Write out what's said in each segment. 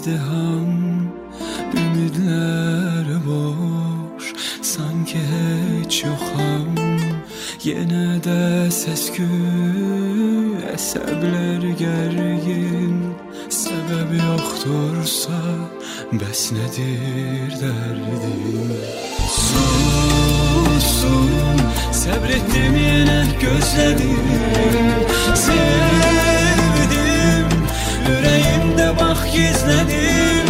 izdiham, ümidler boş, sanki hiç yoxam. Yenə də səs-küy, əsəblər gərgin. Səbəb yoxdursa, bəs nədir dərdim? Susum, səbr etdim, yenə gözlədim. Sevdim, ürəyimdə bax gizlədim.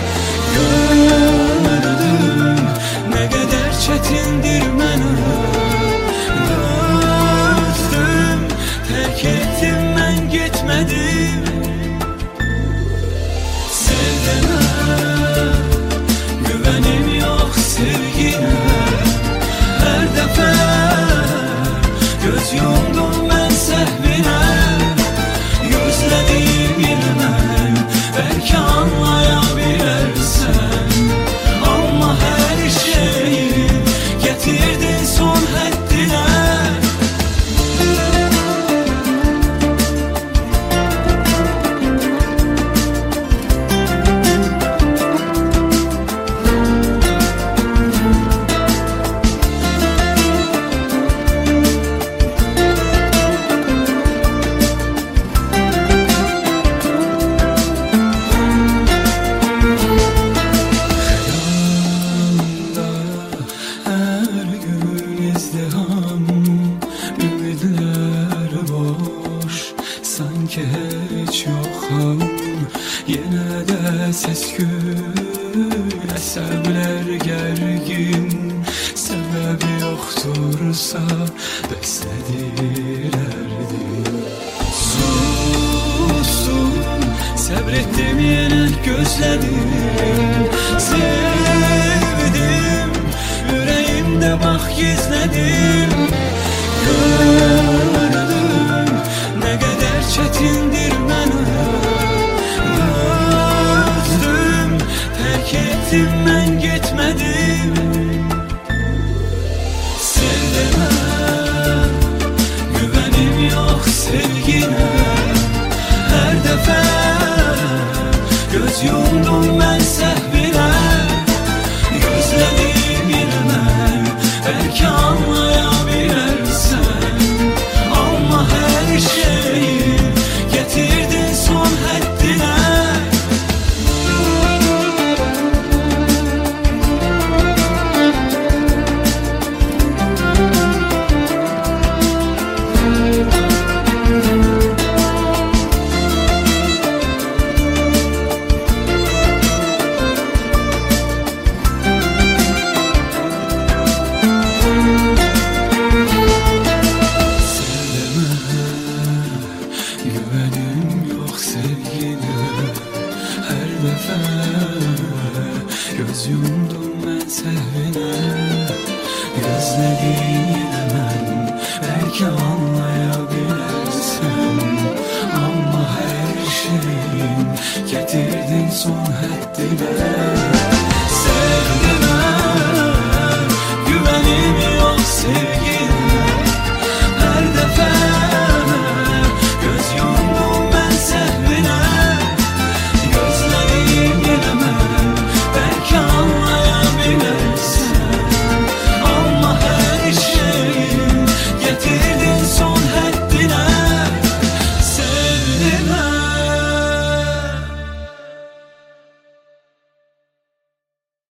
Gördüm, nə qədər çətindir mənə. Dözdüm, tərk etdim, mən getmədim. Sevdimə, güvənim yox sevginə. Hər dəfə göz yumdum mən səhvinə. Gözlədim yenə mən, bəlkə anlaya bilərsən. Amma hər şeyi gətirdin son həddinə. Ümidlər boş, sanki heç yoxam. Yenə də səs-küy, əsəblər gərgin. Səbəbi yoxdursa, bəs nədir dərdim? Susum, səbr etdim, yenə gözlədim. Sevdim, ürəyimdə bax gizlədim. Gördüm, nə qədər çətindir mənə. Dözdüm, tərk etdim, mən getmədim. Sevdimə, güvənim yox sevginə. Hər dəfə göz yumdum mən səhvinə. Gözlədim yenə mən, bəlkə anlaya bilərsən. Amma hər şeyi gətirdin son həddinə. Güvənim yox sevginə. Hər dəfə göz yumdum mən səhvinə. Gözlədim yenə mən, bəlkə anlaya bilərsən. Amma hər şeyin gətirdin son həddinə.